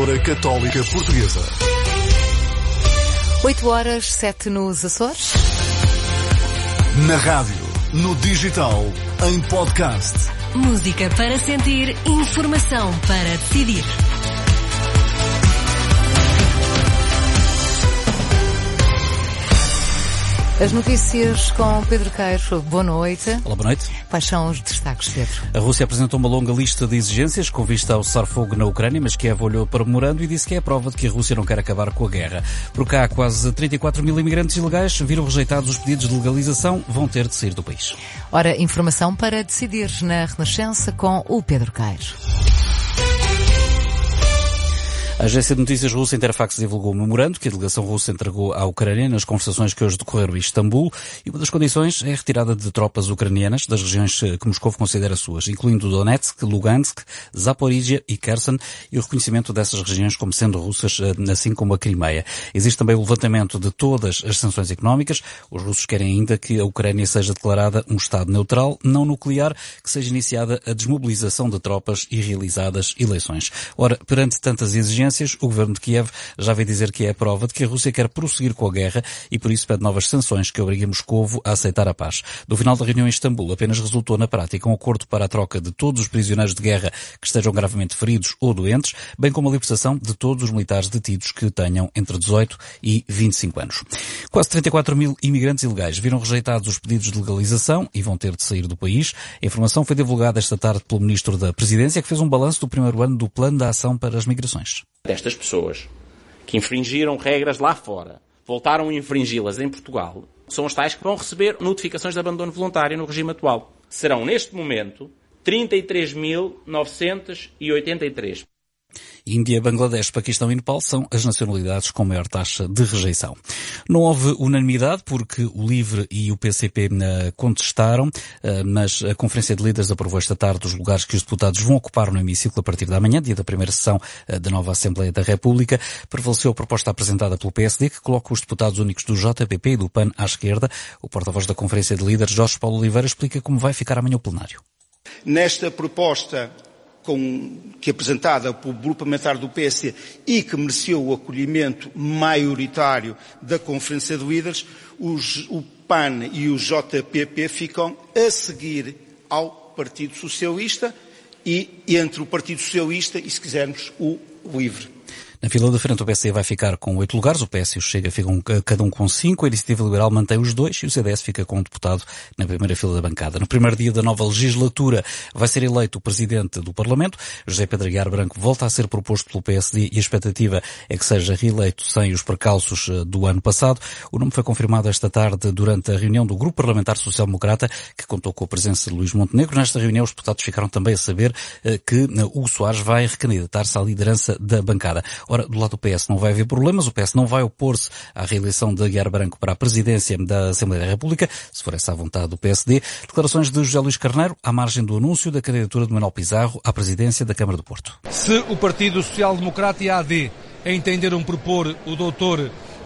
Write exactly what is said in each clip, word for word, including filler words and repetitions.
Emissora Católica Portuguesa. oito horas, sete nos Açores. Na rádio, no digital, em podcast. Música para sentir, informação para decidir. As notícias com Pedro Queiro. Boa noite. Olá, boa noite. Quais são os destaques, Pedro? A Rússia apresentou uma longa lista de exigências com vista ao cessar-fogo na Ucrânia, mas Kiev olhou para o memorando e disse que é a prova de que a Rússia não quer acabar com a guerra. Por cá, quase trinta e quatro mil imigrantes ilegais viram rejeitados os pedidos de legalização, vão ter de sair do país. Ora, informação para decidir na Renascença com o Pedro Queiro. A agência de notícias russa Interfax divulgou um memorando que a delegação russa entregou à Ucrânia nas conversações que hoje decorreram em Istambul, e uma das condições é a retirada de tropas ucranianas das regiões que Moscou considera suas, incluindo Donetsk, Lugansk, Zaporizhia e Kherson, e o reconhecimento dessas regiões como sendo russas, assim como a Crimeia. Existe também o levantamento de todas as sanções económicas. Os russos querem ainda que a Ucrânia seja declarada um Estado neutral, não nuclear, que seja iniciada a desmobilização de tropas e realizadas eleições. Ora, perante tantas exigências, o governo de Kiev já veio dizer que é a prova de que a Rússia quer prosseguir com a guerra e por isso pede novas sanções que obriguem Moscovo a aceitar a paz. Do final da reunião em Istambul apenas resultou na prática um acordo para a troca de todos os prisioneiros de guerra que estejam gravemente feridos ou doentes, bem como a libertação de todos os militares detidos que tenham entre dezoito e vinte e cinco anos. Quase trinta e quatro mil imigrantes ilegais viram rejeitados os pedidos de legalização e vão ter de sair do país. A informação foi divulgada esta tarde pelo Ministro da Presidência, que fez um balanço do primeiro ano do Plano de Ação para as Migrações. Destas pessoas que infringiram regras lá fora, voltaram a infringi-las em Portugal, são os tais que vão receber notificações de abandono voluntário no regime atual. Serão, neste momento, trinta e três mil novecentos e oitenta e três. Índia, Bangladesh, Paquistão e Nepal são as nacionalidades com maior taxa de rejeição. Não houve unanimidade porque o LIVRE e o P C P contestaram, mas a Conferência de Líderes aprovou esta tarde os lugares que os deputados vão ocupar no hemiciclo a partir da manhã, dia da primeira sessão da nova Assembleia da República. Prevaleceu a proposta apresentada pelo P S D, que coloca os deputados únicos do J P P e do P A N à esquerda. O porta-voz da Conferência de Líderes, Jorge Paulo Oliveira, explica como vai ficar amanhã o plenário. Nesta proposta Com, que é apresentada pelo grupo parlamentar do P S D e que mereceu o acolhimento maioritário da Conferência de Líderes, os, o P A N e o J P P ficam a seguir ao Partido Socialista e entre o Partido Socialista e, se quisermos, o LIVRE. Na fila da frente o P S D vai ficar com oito lugares, o P S e o Chega ficam cada um com cinco, a Iniciativa Liberal mantém os dois e o C D S fica com um deputado na primeira fila da bancada. No primeiro dia da nova legislatura vai ser eleito o Presidente do Parlamento. José Pedro Aguiar Branco volta a ser proposto pelo P S D e a expectativa é que seja reeleito sem os percalços do ano passado. O nome foi confirmado esta tarde durante a reunião do Grupo Parlamentar Social Democrata, que contou com a presença de Luís Montenegro. Nesta reunião os deputados ficaram também a saber que Hugo Soares vai recandidatar-se à liderança da bancada. Ora, do lado do P S não vai haver problemas, o P S não vai opor-se à reeleição de Aguiar Branco para a presidência da Assembleia da República, se for essa a vontade do P S D. Declarações de José Luís Carneiro à margem do anúncio da candidatura de Manuel Pizarro à presidência da Câmara do Porto. Se o Partido Social Democrata e a A D entenderam propor o doutor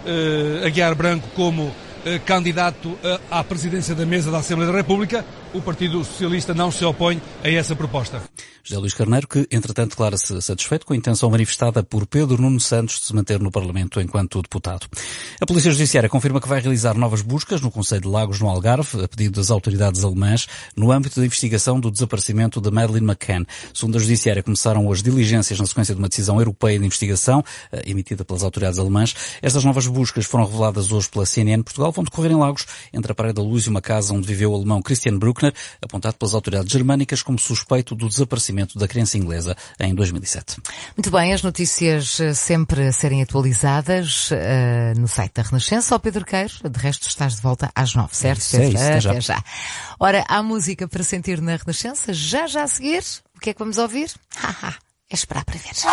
uh, Aguiar Branco como uh, candidato uh, à presidência da mesa da Assembleia da República, o Partido Socialista não se opõe a essa proposta. José Luís Carneiro, que entretanto declara-se satisfeito com a intenção manifestada por Pedro Nuno Santos de se manter no Parlamento enquanto deputado. A Polícia Judiciária confirma que vai realizar novas buscas no concelho de Lagos, no Algarve, a pedido das autoridades alemãs, no âmbito da investigação do desaparecimento de Madeleine McCann. Segundo a Judiciária, começaram as diligências na sequência de uma decisão europeia de investigação, emitida pelas autoridades alemãs. Estas novas buscas foram reveladas hoje pela C N N Portugal, vão decorrer em Lagos, entre a Praia da Luz e uma casa onde viveu o alemão Christian Bruckner, apontado pelas autoridades germânicas como suspeito do desaparecimento da criança inglesa em dois mil e sete. Muito bem, as notícias sempre a serem atualizadas uh, no site da Renascença. Ó Pedro Queiro, de resto estás de volta às nove, certo? É isso, até já. já. Ora, há música para sentir na Renascença, já já a seguir. O que é que vamos ouvir? Haha, é esperar para ver.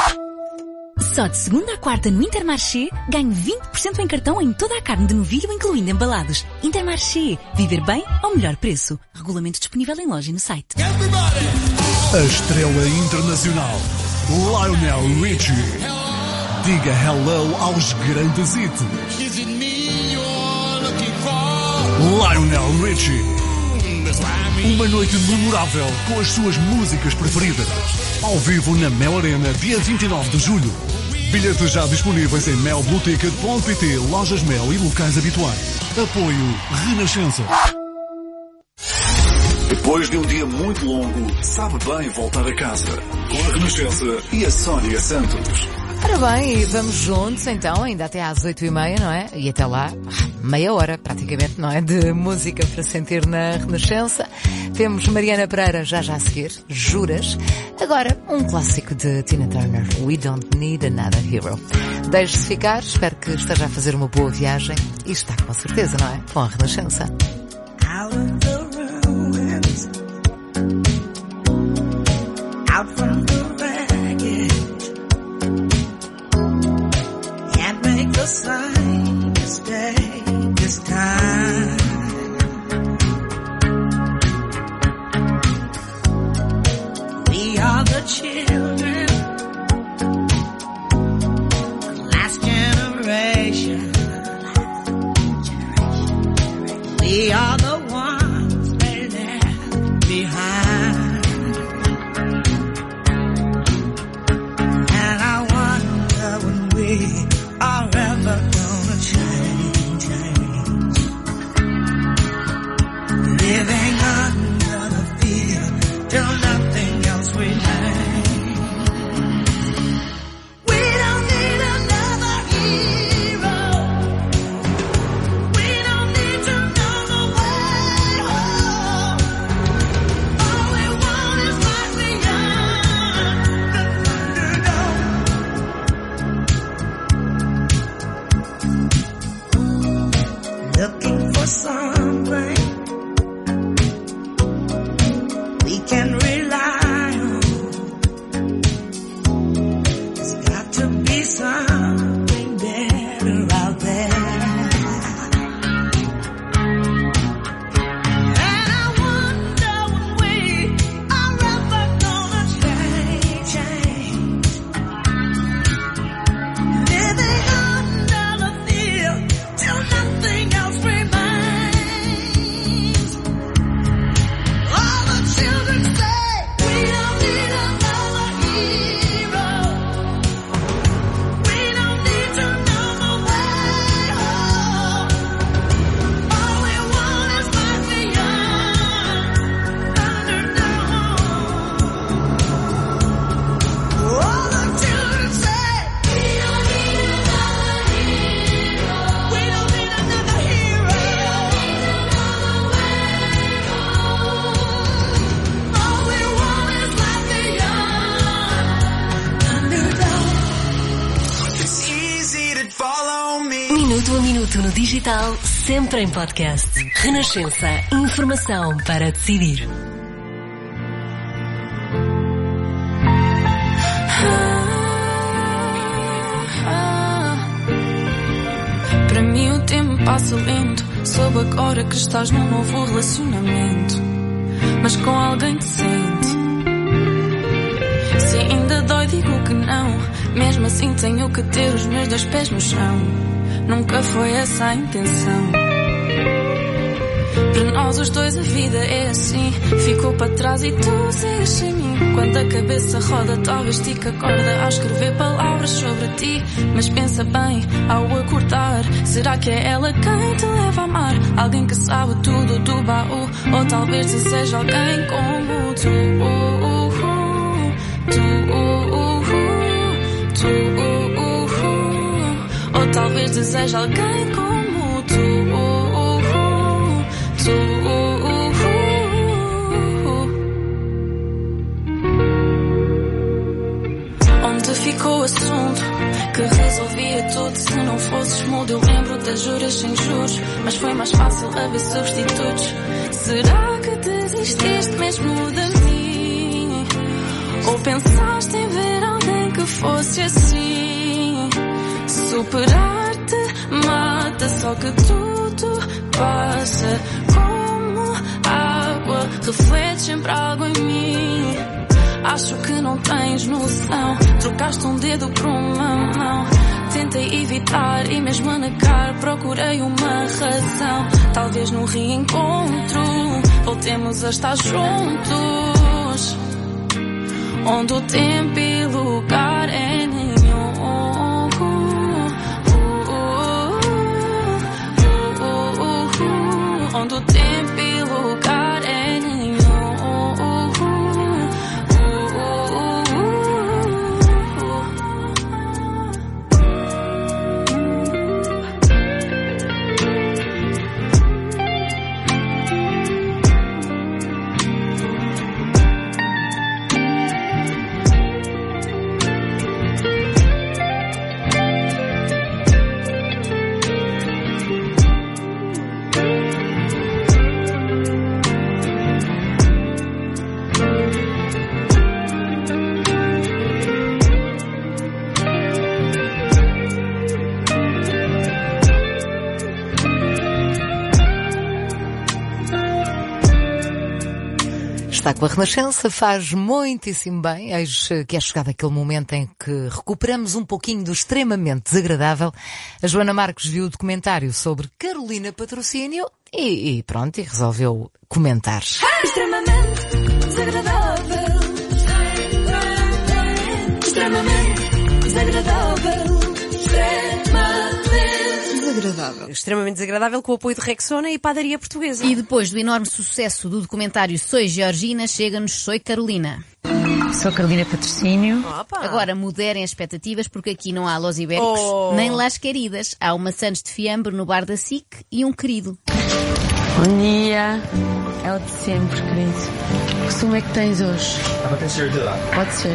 Só de segunda a quarta no Intermarché, ganhe vinte por cento em cartão em toda a carne de novilho, incluindo embalados. Intermarché. Viver bem ao melhor preço. Regulamento disponível em loja e no site. A estrela internacional, Lionel Richie. Diga hello aos grandes hits. Lionel Richie. Uma noite memorável com as suas músicas preferidas. Ao vivo na Mel Arena, dia vinte e nove de julho. Bilhetes já disponíveis em mel blue ticket ponto pt, lojas Mel e locais habituais. Apoio Renascença. Depois de um dia muito longo, sabe bem voltar a casa. Com a Renascença e a Sónia Santos. Ora bem, vamos juntos então, ainda até às oito e meia, não é? E até lá, meia hora praticamente, não é? De música para sentir na Renascença. Temos Mariana Pereira já já a seguir, Juras. Agora, um clássico de Tina Turner, We Don't Need Another Hero. Deixe-se ficar, espero que esteja a fazer uma boa viagem. E está com certeza, não é? Com a Renascença. Out of the ruins, out from the wreckage, can't make the same mistake this time. We are the children, the last generation. We are the ones they left behind. And I wonder when we are ever gonna change, change. Living under the fear till nothing else remains. Looking for something we can rely on. There's got to be something better out there. And I wonder when we are ever gonna change, change. Living under the fear till nothing else. Minuto a minuto no digital, sempre em podcast. Renascença. Informação para decidir. Para mim o tempo passa lento. Soube agora que estás num novo relacionamento, mas com alguém decente. Se ainda dói, digo que não. Mesmo assim tenho que ter os meus dois pés no chão. Nunca foi essa a intenção. Para nós os dois a vida é assim. Ficou para trás e tu segues sem mim. Quando a cabeça roda, talvez estique a corda a escrever palavras sobre ti. Mas pensa bem ao acordar, será que é ela quem te leva a amar? Alguém que sabe tudo do baú, ou talvez se seja alguém como tu. Tu, tu, ou talvez deseje alguém como tu. Tu. Onde ficou o assunto que resolvia tudo? Se não fosses mudo, eu lembro das juras sem juros, mas foi mais fácil haver substitutos. Será que desististe mesmo de mim? Ou pensaste em ver alguém que fosse assim? Superar-te mata, só que tudo passa como água, reflete sempre algo em mim. Acho que não tens noção, trocaste um dedo por uma mão. Tentei evitar e mesmo a negar procurei uma razão. Talvez no reencontro voltemos a estar juntos, onde o tempo e lugar é nenhum. Está com a Renascença, faz muitíssimo bem. Eis que é chegado aquele momento em que recuperamos um pouquinho do extremamente desagradável. A Joana Marques viu o documentário sobre Carolina Patrocínio e, e pronto, e resolveu comentar. Extremamente desagradável. Extremamente desagradável. Desagradável. Extremamente desagradável, com o apoio de Rexona e Padaria Portuguesa. E depois do enorme sucesso do documentário Soy Georgina, chega-nos Soy Carolina. Sou Carolina Patrocínio. Opa. Agora moderem as expectativas, porque aqui não há Los Ibéricos, Oh. nem Las Queridas. Há uma Santos de fiambre no bar da S I C e um querido. Bom dia. É o de sempre, querido. Que som é que tens hoje? Pode ser de lá. Pode ser.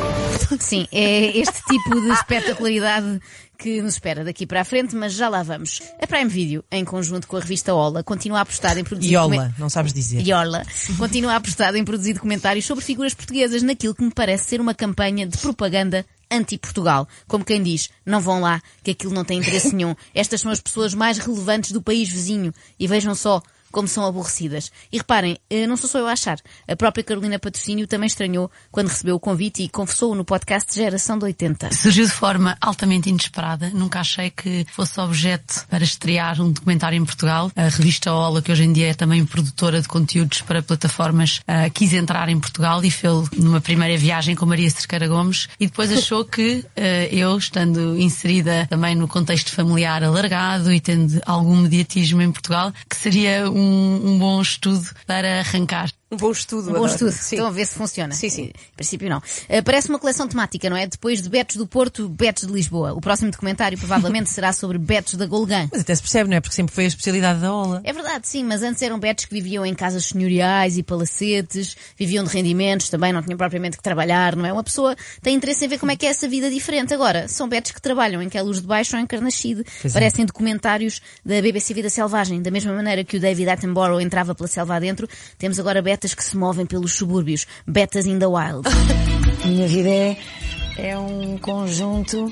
Sim, é este tipo de espetacularidade que nos espera daqui para a frente, mas já lá vamos. A Prime Video, em conjunto com a revista Ola, continua a apostar em produzir... Iola, document- não sabes dizer. Iola. Continua a apostar em produzir documentários sobre figuras portuguesas naquilo que me parece ser uma campanha de propaganda anti-Portugal. Como quem diz, não vão lá, que aquilo não tem interesse nenhum. Estas são as pessoas mais relevantes do país vizinho. E vejam só como são aborrecidas. E reparem, não sou só eu a achar. A própria Carolina Patrocínio também estranhou quando recebeu o convite e confessou no podcast Geração de oitenta. Surgiu de forma altamente inesperada. Nunca achei que fosse objeto para estrear um documentário em Portugal. A revista Ola, que hoje em dia é também produtora de conteúdos para plataformas, uh, quis entrar em Portugal e fez numa primeira viagem com Maria Cerqueira Gomes e depois achou que uh, eu, estando inserida também no contexto familiar alargado e tendo algum mediatismo em Portugal, que seria um Um, um bom estudo para arrancar. Um bom estudo. Um bom adoro. estudo. Sim. Estão a ver se funciona. Sim, sim. Em princípio não. Uh, parece uma coleção temática, não é? Depois de Betos do Porto, Betos de Lisboa. O próximo documentário provavelmente será sobre Betos da Golgã. Mas até se percebe, não é? Porque sempre foi a especialidade da Ola. É verdade, sim, mas antes eram betos que viviam em casas senhoriais e palacetes, viviam de rendimentos, também não tinham propriamente que trabalhar, não é? Uma pessoa tem interesse em ver como é que é essa vida diferente. Agora, são betos que trabalham em Queluz de Baixo ou em Carnaxide. Pois é. Parecem documentários da B B C Vida Selvagem. Da mesma maneira que o David Attenborough entrava pela selva adentro, temos agora betas que se movem pelos subúrbios. Betas in the wild. A minha vida é, é um conjunto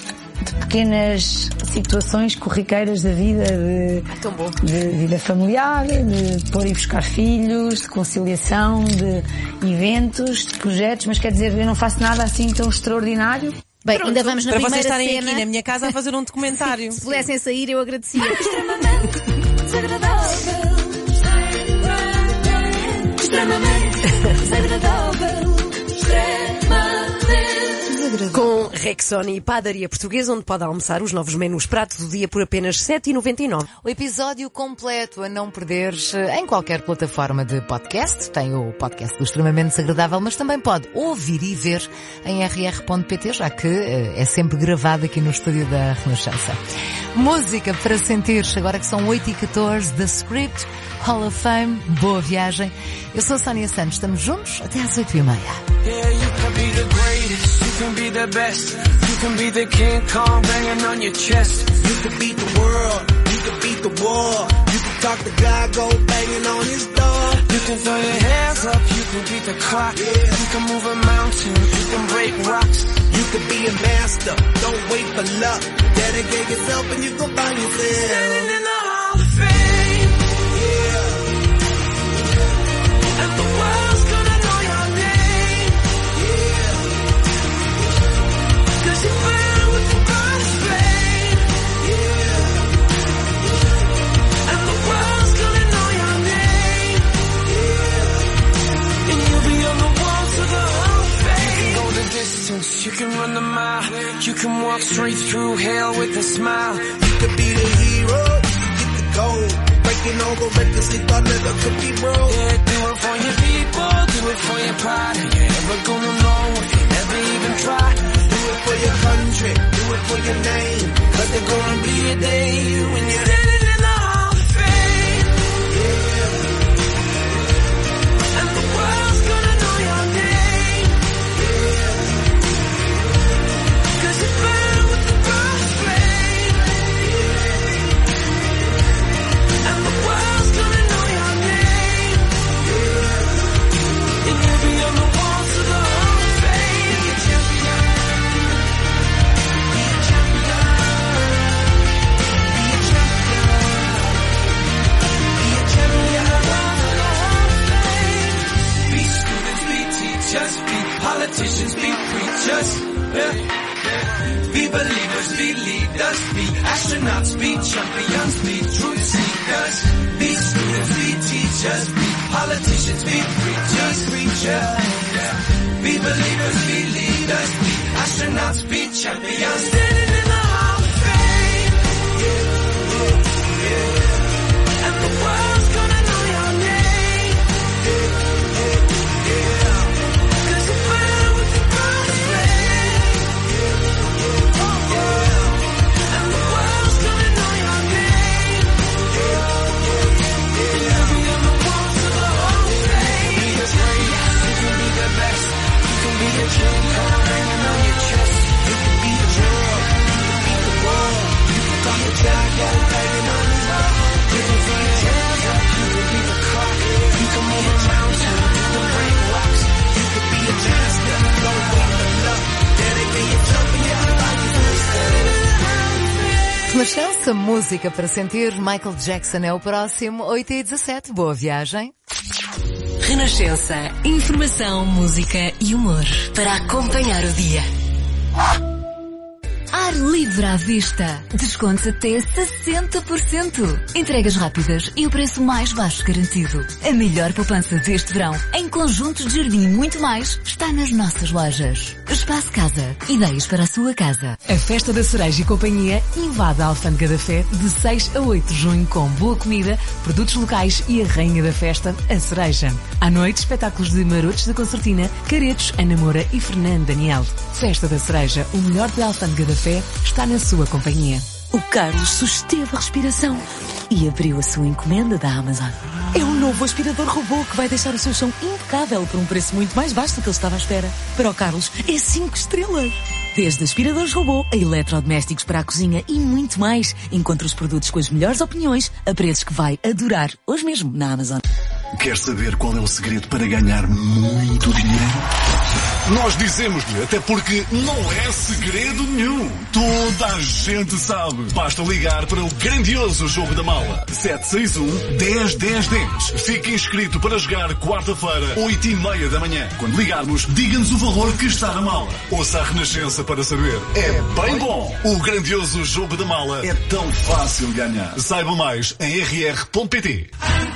de pequenas situações corriqueiras da vida, de, Tão bom. de vida familiar, de pôr e buscar filhos, de conciliação, de eventos, de projetos, mas quer dizer, eu não faço nada assim tão extraordinário. Bem, ainda vamos na Para vocês primeira estarem cena. aqui na minha casa a fazer um documentário. Se pudessem sair, eu agradecia. Extremamente desagradável. Extremamente desagradável. Extremamente. Com Rexona e Padaria Portuguesa, onde pode almoçar os novos menus prato do dia por apenas sete e noventa e nove. O episódio completo a não perderes em qualquer plataforma de podcast. Tem o podcast do Extremamente Desagradável, mas também pode ouvir e ver em r r ponto p t, já que eh, é sempre gravado aqui no estúdio da Renascença. Música para sentir, agora que são oito e catorze, The Script, Hall of Fame, boa viagem. Eu sou a Sónia Santos, estamos juntos até às oito e meia. Yeah, you can be the greatest, you can be the best, you can be the King Kong banging on your chest. You can beat the world, you can beat the war, you can talk to God, go banging on his door. You can throw your hands up, you can beat the clock, yeah. You can move a mountain, you can break rocks. You can be a master, don't wait for luck. Dedicate yourself and you can find yourself standing in the Hall of Fame. Yeah. And the world's gonna know your name. Yeah. Cause you burn with the burning flame. Yeah. And the world's gonna know your name. Yeah. And you'll be on the walls of the Hall of Fame. You can go the distance, you can run the mile. You can walk straight through hell with a smile. You could be the hero, you could get the gold. Breaking all the records they thought never could be broke. Yeah, do it for your people, do it for your pride. And you're never gonna know if you never even try. Do it for your country, do it for your name. Cause there's gonna be a day when you're standing in the Hall of Fame. Yeah. And the world's gonna know your name. Yeah. Cause you burn with the burning flame. Yeah. And the world's gonna know your name. Yeah. And you'll be on the walls of the Hall of Fame. believers be leaders, be astronauts, be champions, be truth seekers, be students, be teachers, be politicians, be preachers, preachers. Be believers, be leaders, be astronauts, be champions, standing in the hall of fame. Yeah, yeah, yeah. And the world's gonna know your name. Yeah, yeah, yeah. 'Cause you burn with the brightest flame. Yeah, yeah. And the world's gonna know your name. Yeah, yeah, yeah. We are the ones to the hall of fame. Be the greatest, you can be the best. You can be a dream come hanging on your chest. You can be the world, you can be the world. You can be a jacket hanging on the wall. You can be a dancer, you can be the clock. You can move a mountain, you can break rocks. You can be a dancer, go walk the luck. Dedicate your champion, like you Renascença, música para sentir. Michael Jackson é o próximo, oito e dezassete. Boa viagem. Renascença. Informação, música e humor para acompanhar o dia. Ar livre à vista. Descontos até sessenta por cento. Entregas rápidas e o preço mais baixo garantido. A melhor poupança deste verão, em conjuntos de jardim e muito mais, está nas nossas lojas. Espaço Casa. Ideias para a sua casa. A Festa da Cereja e Companhia invade a Alfândega da Fé de seis a oito de junho com boa comida, produtos locais e a rainha da festa, a cereja. À noite, espetáculos de Marotos da Concertina, Caretos, Ana Moura e Fernando Daniel. Festa da Cereja, o melhor da Alfândega da Fé, está na sua companhia. O Carlos susteve a respiração e abriu a sua encomenda da Amazon. É um novo aspirador robô que vai deixar o seu chão impecável por um preço muito mais baixo do que ele estava à espera. Para o Carlos, é cinco estrelas. Desde aspiradores robô a eletrodomésticos para a cozinha e muito mais. Encontre os produtos com as melhores opiniões a preços que vai adorar. Hoje mesmo na Amazon. Quer saber qual é o segredo para ganhar muito dinheiro? Nós dizemos-lhe, até porque não é segredo nenhum. Toda a gente sabe. Basta ligar para o grandioso Jogo da Mala. sete seis um, dez, dez, dez. Fique inscrito para jogar quarta-feira, oito e meia da manhã. Quando ligarmos, diga-nos o valor que está na mala. Ouça a Renascença para saber. É bem bom. O grandioso Jogo da Mala é tão fácil ganhar. Saiba mais em r r ponto p t.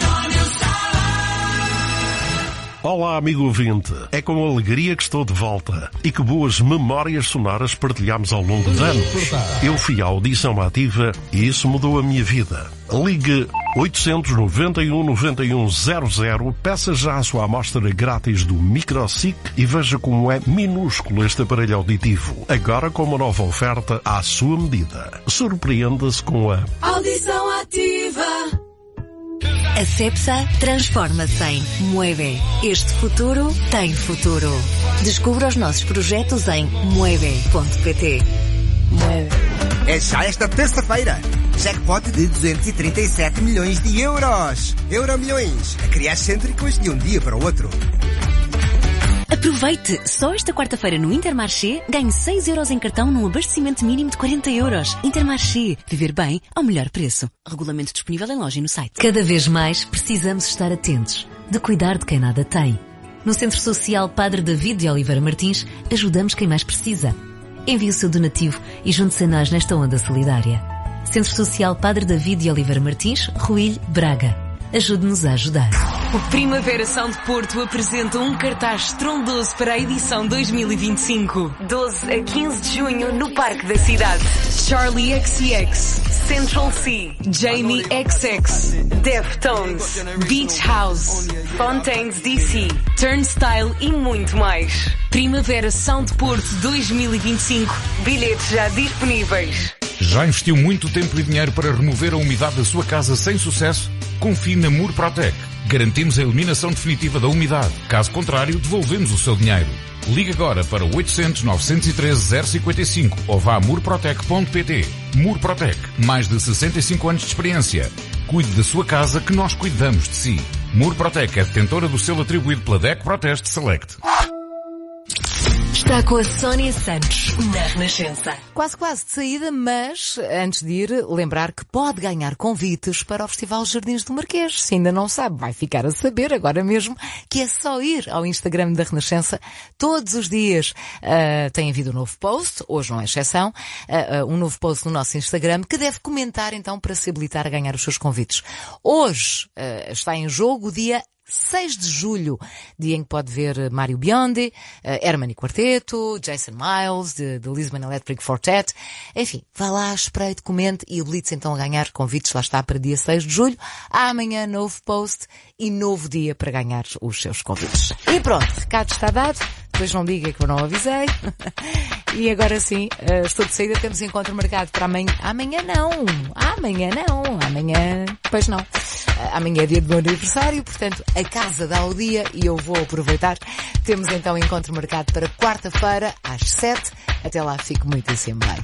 Olá, amigo ouvinte. É com alegria que estou de volta. E que boas memórias sonoras partilhamos ao longo de anos. Eu fui à audição ativa e isso mudou a minha vida. Ligue oitocentos e noventa e um, noventa e um zero zero, peça já a sua amostra grátis do MicroSic e veja como é minúsculo este aparelho auditivo. Agora com uma nova oferta à sua medida. Surpreenda-se com a Audição ativa. A Cepsa transforma-se em Mueve. Este futuro tem futuro. Descubra os nossos projetos em mueve ponto p t. Mueve. É já esta terça-feira. Jackpot de duzentos e trinta e sete milhões de euros. Euromilhões. A criar cêntricos de um dia para o outro. Aproveite! Só esta quarta-feira no Intermarché ganhe seis euros em cartão num abastecimento mínimo de quarenta euros. Intermarché. Viver bem ao melhor preço. Regulamento disponível em loja e no site. Cada vez mais precisamos estar atentos, de cuidar de quem nada tem. No Centro Social Padre David de Oliveira Martins, ajudamos quem mais precisa. Envie o seu donativo e junte-se a nós nesta onda solidária. Centro Social Padre David de Oliveira Martins, Ruilho, Braga. Ajude-nos a ajudar. O Primavera Sound Porto apresenta um cartaz estrondoso para a edição dois mil e vinte e cinco. doze a quinze de junho no Parque da Cidade. Charlie X C X, Central C, Jamie X X, Deftones, Beach House, Fontaines D C, Turnstile e muito mais. Primavera Sound Porto dois mil e vinte e cinco. Bilhetes já disponíveis. Já investiu muito tempo e dinheiro para remover a umidade da sua casa sem sucesso? Confie na Murprotec. Garantimos a eliminação definitiva da umidade. Caso contrário, devolvemos o seu dinheiro. Ligue agora para oitocentos, novecentos e treze, zero cinquenta e cinco ou vá a murprotec ponto p t. Murprotec. Mais de sessenta e cinco anos de experiência. Cuide da sua casa que nós cuidamos de si. Murprotec é detentora do selo atribuído pela D E C Proteste Select. Está com a Sónia Santos, na Renascença. Quase, quase de saída, mas antes de ir, lembrar que pode ganhar convites para o Festival Jardins do Marquês. Se ainda não sabe, vai ficar a saber agora mesmo que é só ir ao Instagram da Renascença. Todos os dias uh, tem havido um novo post, hoje não é exceção, uh, uh, um novo post no nosso Instagram que deve comentar então para se habilitar a ganhar os seus convites. Hoje uh, está em jogo o dia seis de julho, dia em que pode ver Mário Biondi, uh, Herman e Quarteto, Jason Miles, de, de Lisbon Electric Quartet. Enfim, vá lá, espreite, comente e habilite-se então a ganhar convites. Lá está para dia seis de julho. Amanhã novo post e novo dia para ganhar os seus convites. E pronto, recado está dado. Depois não diga que eu não avisei. E agora sim, uh, estou de saída, temos encontro marcado para amanhã. Amanhã não, amanhã não, amanhã, pois não. Uh, amanhã é dia do meu aniversário, portanto a casa dá o dia e eu vou aproveitar. Temos então encontro marcado para quarta-feira às sete. Até lá, fico muitíssimo bem.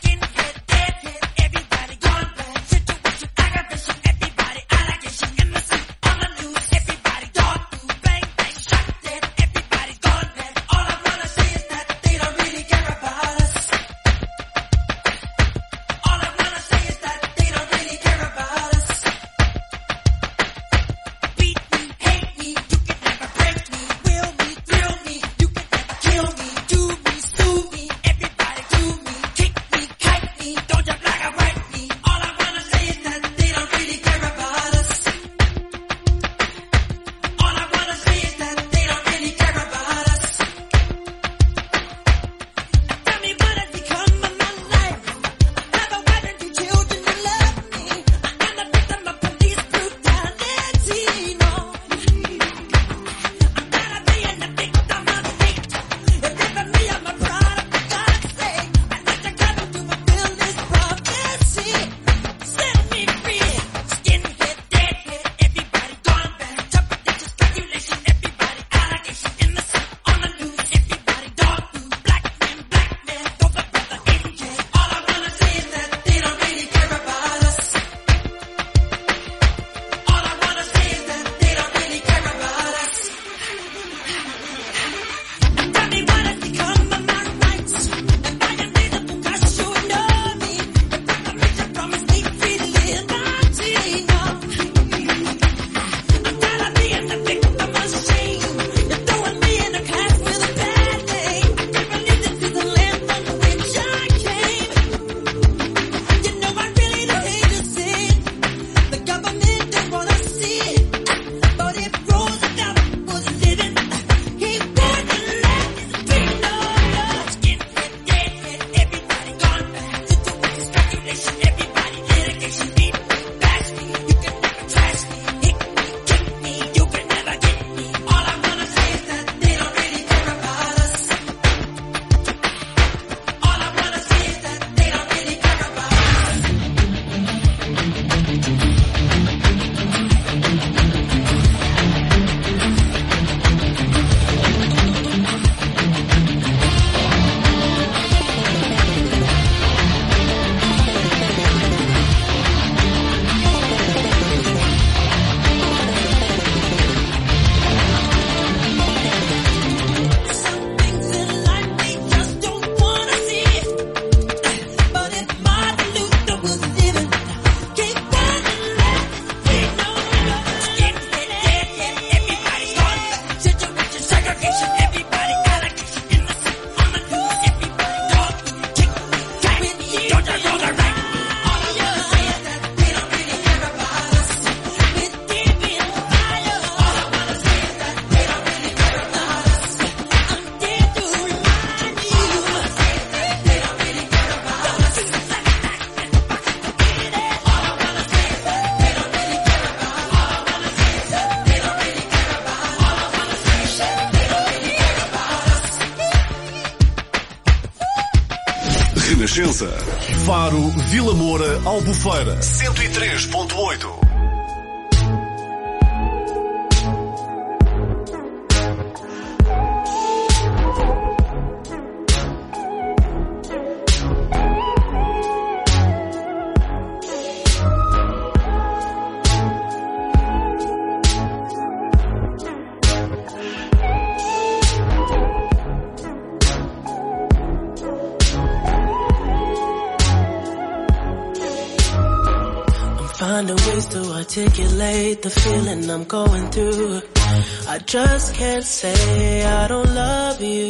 Renascença. Faro, Vila Moura, Albufeira. cento e três ponto oito. finding ways to articulate the feeling I'm going through. I just can't say I don't love you,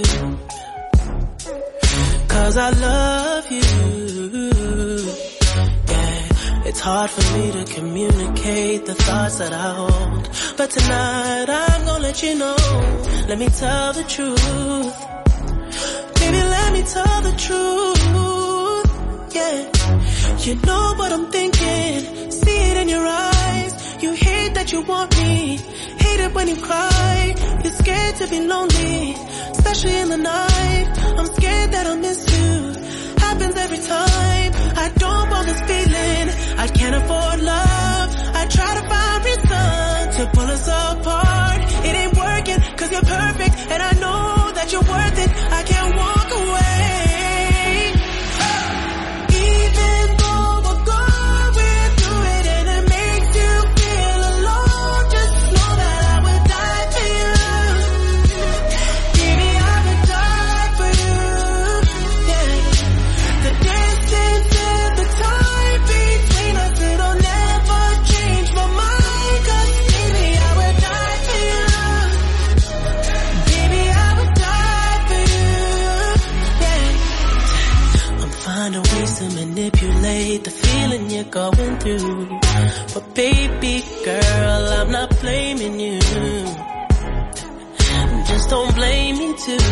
'cause I love you. Yeah, it's hard for me to communicate the thoughts that I hold, but tonight I'm gonna let you know. Let me tell the truth. Baby, let me tell the truth. Yeah, you know what I'm thinking. See it in your eyes. You hate that you want me. Hate it when you cry. You're scared to be lonely, especially in the night. I'm scared that I'll miss you. Happens every time. I don't want this feeling. I can't afford love. I try to find reason to pull us apart. It ain't working 'cause you're perfect, and I know that you're worth it. I can't walk away. Even though we're going through it and it makes you feel alone, just know that I would die for you. Baby, I would die for you. Yeah. The distance and the time between us, it'll never change my mind. 'Cause baby, I would die for you. Baby, I would die for you. Yeah. I'm finding ways to manipulate the feeling you're going through. But baby girl, I'm not blaming you. Just don't blame me too.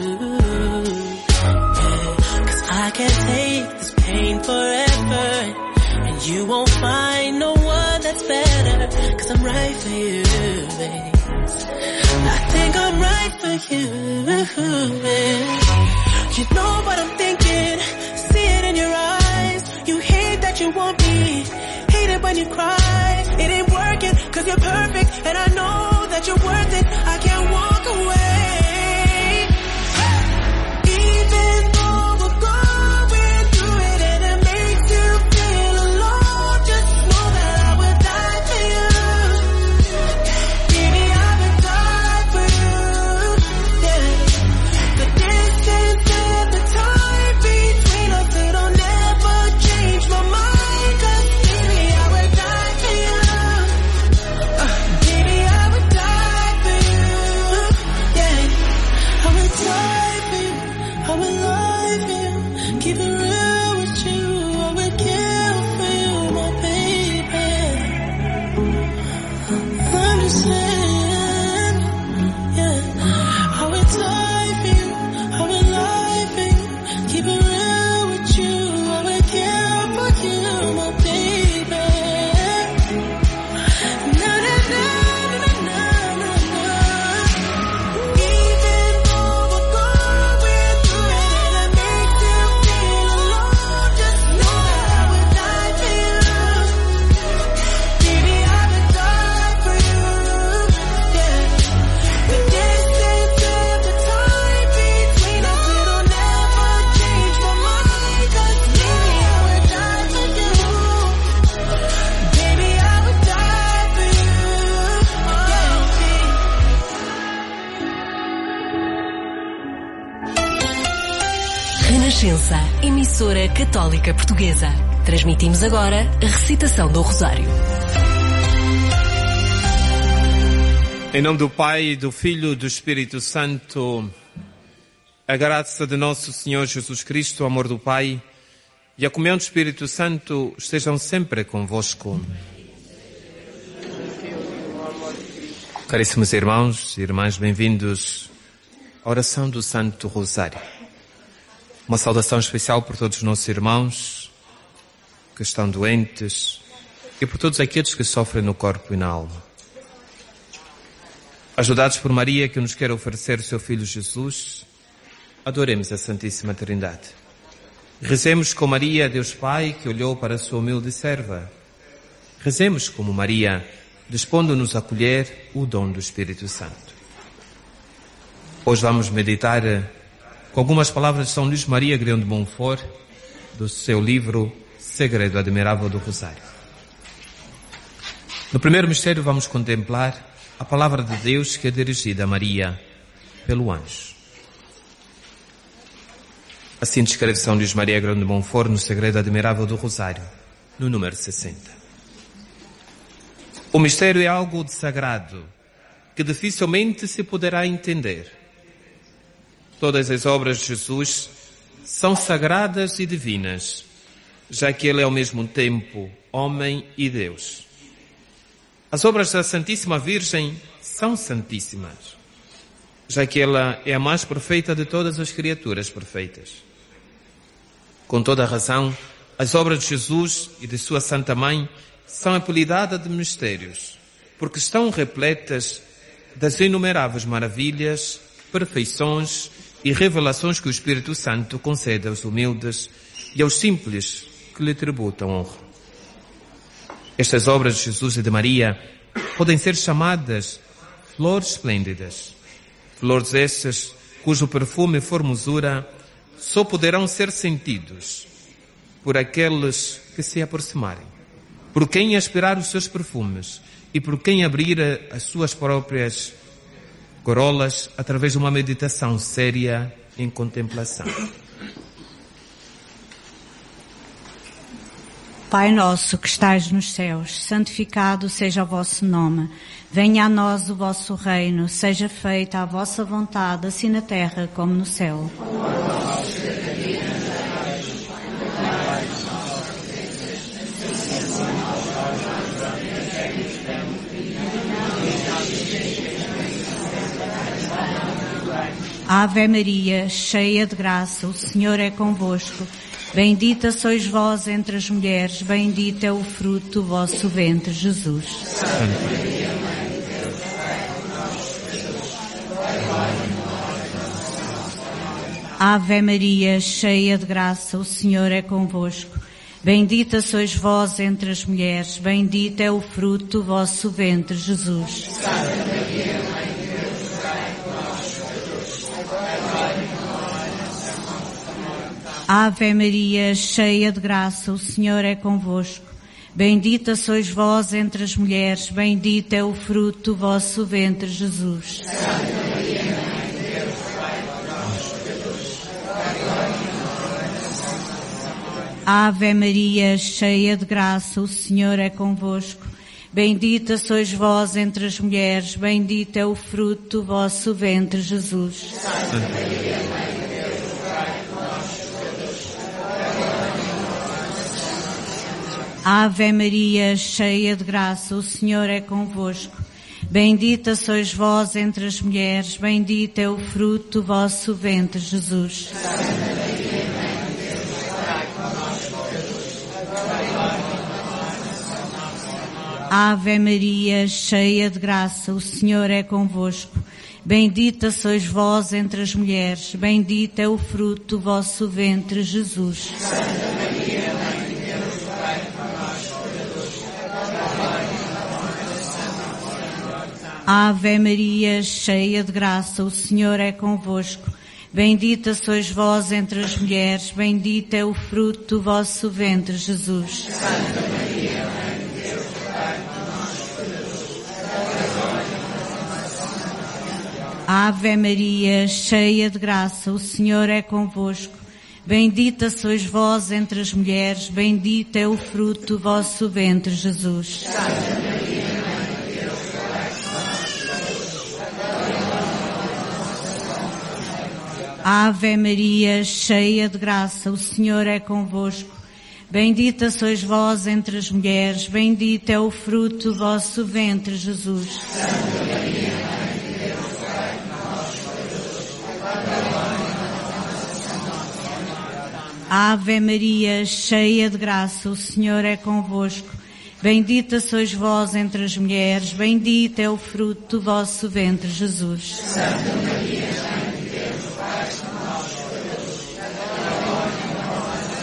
Yeah. 'Cause I can't take this pain forever, and you won't find no one that's better. 'Cause I'm right for you, babe. I think I'm right for you, babe. You know what I'm thinking. See it in your eyes. You hate that you want me. Hate it when you cry. It ain't working 'cause you're perfect, and I know that you're worth it. I can't walk away. Even though we're going through it and it makes you feel alone, just know that I would die for you. Baby, I would die for you. Yeah. The distance and the time between us, it'll never change my mind. 'Cause baby, I would die for you. Uh, baby, I would die for you. Yeah, I would die for you. I would lie for you. Keep it real with you. I would kill for you, my baby. I'm just saying, yeah. I would die for you. I would lie for you. Keep it real with you. I would kill for you, my baby. Na na na na na na na. Even though we're going through it and it makes you feel alone, just know that I would die for you. Baby, I would die for you. Yeah. The distance and the time between us, it'll never change my mind. 'Cause baby, I would die for you. Baby, I would die for you. Renascença, emissora católica portuguesa. Transmitimos agora a recitação do Rosário. Em nome do Pai, do Filho e do Espírito Santo, a graça de nosso Senhor Jesus Cristo, o amor do Pai e a comunhão do Espírito Santo estejam sempre convosco. Caríssimos irmãos e irmãs, bem-vindos à oração do Santo Rosário. Uma saudação especial por todos os nossos irmãos que estão doentes e por todos aqueles que sofrem no corpo e na alma. Ajudados por Maria, que nos quer oferecer o seu Filho Jesus, adoremos a Santíssima Trindade. Rezemos com Maria, Deus Pai, que olhou para a sua humilde serva. Rezemos como Maria, dispondo-nos a acolher o dom do Espírito Santo. Hoje vamos meditar com algumas palavras de São Luís Maria Grão de Montfort, do seu livro Segredo Admirável do Rosário. No primeiro mistério vamos contemplar a palavra de Deus que é dirigida a Maria pelo anjo. Assim descreve São Luís Maria Grão de Montfort no Segredo Admirável do Rosário, no número sessenta. O mistério é algo de sagrado, que dificilmente se poderá entender. Todas as obras de Jesus são sagradas e divinas, já que Ele é ao mesmo tempo homem e Deus. As obras da Santíssima Virgem são santíssimas, já que ela é a mais perfeita de todas as criaturas perfeitas. Com toda a razão, as obras de Jesus e de sua Santa Mãe são apelidadas de mistérios, porque estão repletas das inumeráveis maravilhas, perfeições e revelações que o Espírito Santo concede aos humildes e aos simples que lhe tributam honra. Estas obras de Jesus e de Maria podem ser chamadas flores esplêndidas, flores essas cujo perfume e formosura só poderão ser sentidos por aqueles que se aproximarem, por quem aspirar os seus perfumes e por quem abrir as suas próprias corolas através de uma meditação séria em contemplação. Pai nosso que estais nos céus, santificado seja o vosso nome. Venha a nós o vosso reino, seja feita a vossa vontade, assim na terra como no céu. Ave Maria, cheia de graça, o Senhor é convosco. Bendita sois vós entre as mulheres, bendito é o fruto do vosso ventre, Jesus. Santa Maria, Mãe de Deus, Ave Maria, cheia de graça, o Senhor é convosco. Bendita sois vós entre as mulheres, bendito é o fruto do vosso ventre, Jesus. Santa Maria, Mãe de Deus, rogai por nós, pecadores, agora e na hora da nossa morte. Ave Maria, cheia de graça, o Senhor é convosco. Bendita sois vós entre as mulheres, bendito é o fruto do vosso ventre, Jesus. Santa Maria, Mãe de Deus, rogai por nós, pecadores, agora e na hora da nossa morte. Ave Maria, cheia de graça, o Senhor é convosco. Bendita sois vós entre as mulheres, bendito é o fruto do vosso ventre, Jesus. Santa Maria, Mãe de Deus, rogai por nós, pecadores, agora e na hora da nossa morte. Ave Maria, cheia de graça, o Senhor é convosco. Bendita sois vós entre as mulheres, bendito é o fruto do vosso ventre, Jesus. Santa Maria, Mãe de Deus, rogai por nós, pecadores, agora e na hora da nossa morte. Ave Maria, cheia de graça, o Senhor é convosco. Bendita sois vós entre as mulheres, bendito é o fruto do vosso ventre, Jesus. Santa Maria, Mãe de Deus, rogai por nós, pecadores, agora e na hora da nossa morte. Ave Maria, cheia de graça, o Senhor é convosco. Bendita sois vós entre as mulheres, bendito é o fruto do vosso ventre, Jesus. Santa Maria, Mãe de Deus, rogai por nós, pecadores, agora e na hora da nossa morte. Ave Maria, cheia de graça, o Senhor é convosco. Bendita sois vós entre as mulheres, bendito é o fruto do vosso ventre, Jesus. Santa Maria, Mãe de Deus, rogai por nós, pecadores, agora e na hora da nossa morte. Ave Maria, cheia de graça, o Senhor é convosco. Bendita sois vós entre as mulheres, bendito é o fruto do vosso ventre, Jesus. Santa Maria, Mãe de Deus, rogai por nós, pecadores, agora e na hora da nossa morte. Ave Maria, cheia de graça, o Senhor é convosco. Bendita sois vós entre as mulheres, bendito é o fruto do vosso ventre, Jesus. Santa Maria, Mãe de Deus, rogai por nós, pecadores, agora e na hora da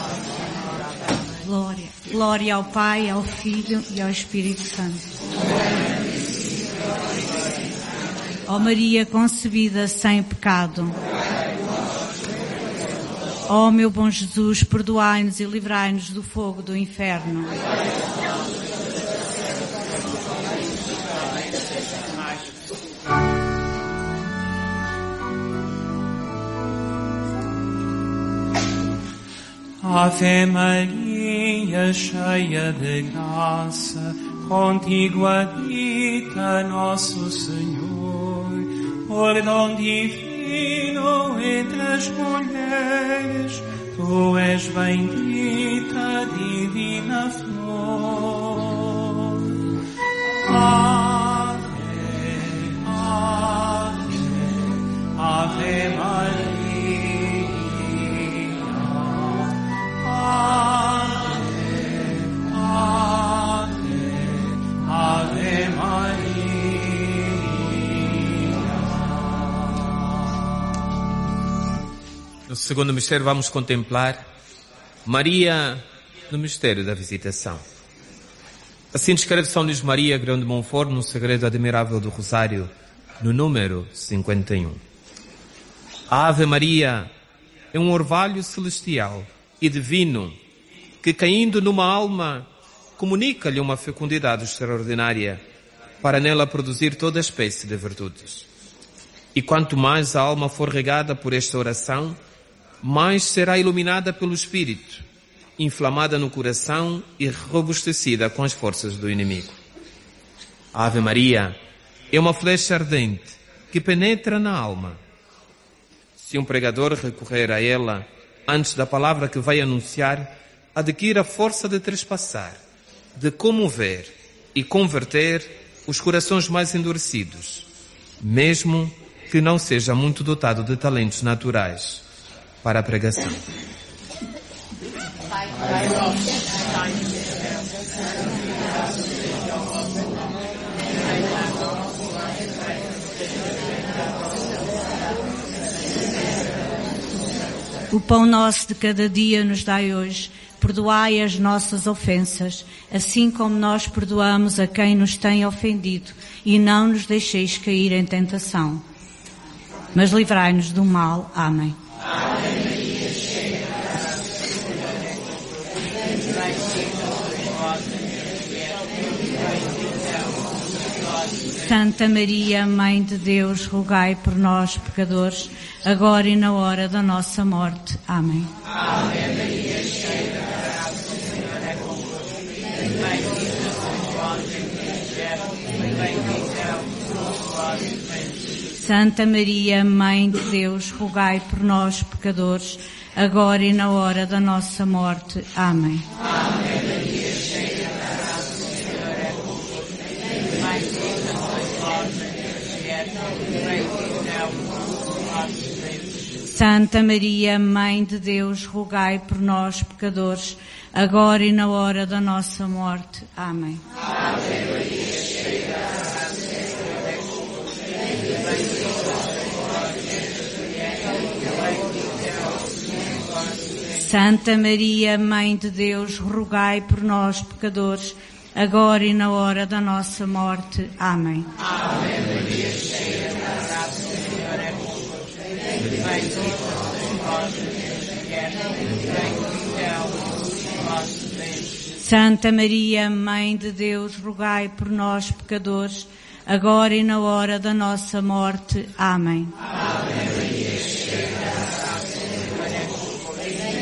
nossa morte. Glória, glória ao Pai, ao Filho e ao Espírito Santo. Ó Maria concebida sem pecado. Ó meu bom Jesus, perdoai-nos e livrai-nos do fogo do inferno. Ave Maria, cheia de graça, contigo habita nosso Senhor, por dom divino entre as mulheres, tu és bendita, divina flor. Ave, Ave, Ave Maria. Ave Maria. No segundo mistério vamos contemplar Maria no mistério da visitação. Assim descreve São Luís Maria, Grão de Montfort, no segredo admirável do Rosário, no número cinquenta e um. A Ave Maria é um orvalho celestial e divino que, caindo numa alma, comunica-lhe uma fecundidade extraordinária para nela produzir toda espécie de virtudes. E quanto mais a alma for regada por esta oração, mais será iluminada pelo Espírito, inflamada no coração e robustecida com as forças do inimigo. A Ave Maria é uma flecha ardente que penetra na alma. Se um pregador recorrer a ela antes da palavra que vai anunciar, adquire a força de trespassar, de comover e converter os corações mais endurecidos, mesmo que não seja muito dotado de talentos naturais para a pregação. O pão nosso de cada dia nos dai hoje. Perdoai as nossas ofensas, assim como nós perdoamos a quem nos tem ofendido, e não nos deixeis cair em tentação, mas livrai-nos do mal. Amém. Santa Maria, Mãe de Deus, rogai por nós, pecadores, agora e na hora da nossa morte. Amém. Ave Maria, cheia de graça, o Senhor é convosco. Bendita sois vós entre as mulheres, bendito é o fruto do vosso ventre. Santa Maria, Mãe de Deus, rogai por nós, pecadores, agora e na hora da nossa morte. Amém. Ave Maria, cheia de graça, o Senhor é convosco. Bendita sois vós entre as mulheres, bendito é o fruto do vosso ventre. Santa Maria, Mãe de Deus, rogai por nós, pecadores, agora e na hora da nossa morte. Amém. Ave Maria, cheia de graça, o Senhor é convosco. Bendita sois vós entre as mulheres, bendito é o fruto do vosso ventre. Santa Maria, Mãe de Deus, rogai por nós, pecadores, agora e na hora da nossa morte. Amém. Ave Maria, cheia de graça, o Senhor é convosco. Bendita sois vós entre as mulheres, bendito é o fruto do vosso ventre. Santa Maria, Mãe de Deus, rogai por nós, pecadores, agora e na hora da nossa morte. Amém. Ave Maria, cheia de graça, o Senhor é convosco.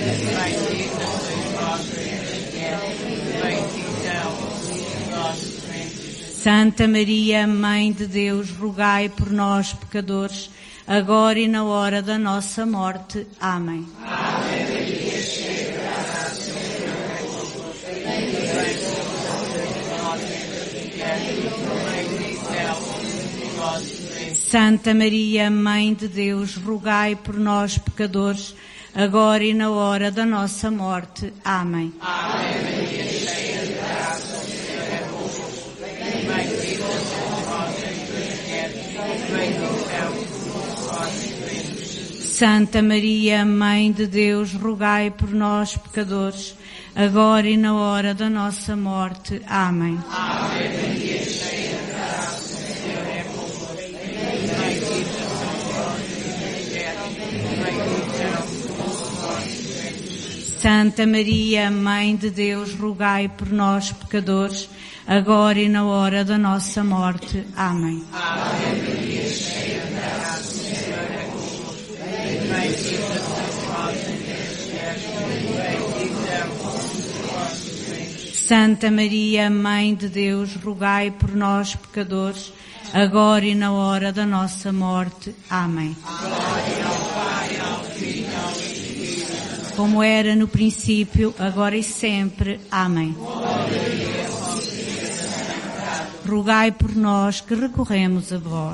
Bendita sois vós entre as mulheres, bendito é o fruto do vosso ventre. Santa Maria, Mãe de Deus, rogai por nós, pecadores, agora e na hora da nossa morte. Amém. Ave Maria, cheia de graça, o Senhor é convosco. Bendita sois vós entre as mulheres, bendito é o fruto do vosso ventre. Santa Maria, Mãe de Deus, rogai por nós, pecadores, agora e na hora da nossa morte. Amém. Ave Maria, cheia de graça, o Senhor é convosco. Bendita sois vós entre as mulheres, bendito é o fruto do vosso ventre. Santa Maria, Mãe de Deus, rogai por nós, pecadores, agora e na hora da nossa morte. Amém. Ave Maria, cheia de graça, o Senhor é convosco. Bendita sois vós entre as mulheres, bendito é o fruto do vosso ventre. Santa Maria, Mãe de Deus, rogai por nós, pecadores, agora e na hora da nossa morte. Amém. Ave Maria, cheia de graça, o Senhor é convosco. Bendita sois vós entre as mulheres, bendito é o fruto do vosso ventre. Santa Maria, Mãe de Deus, rogai por nós, pecadores, agora e na hora da nossa morte. Amém. Glória ao Pai, ao Filho e ao Espírito Santo. Como era no princípio, agora e sempre. Amém. Rogai por nós que recorremos a vós.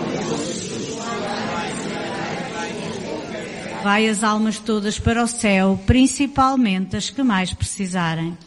Vai as almas todas para o céu, principalmente as que mais precisarem.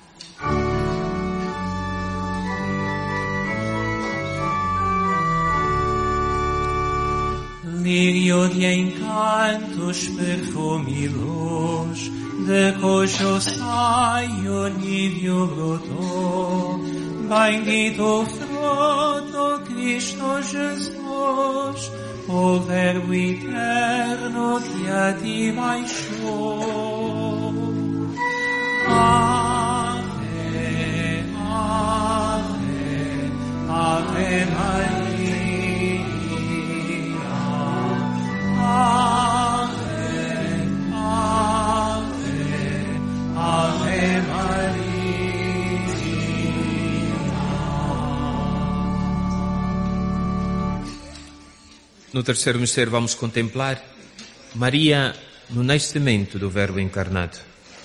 Lírio de encantos, perfume e luz, de cujo saio níveo brotou. Bendito o fruto, Cristo Jesus, o Verbo eterno que a ti baixou. Ave, Ave, Ave Maria. Ave, Ave, Ave Maria. No terceiro mistério vamos contemplar Maria no nascimento do Verbo encarnado.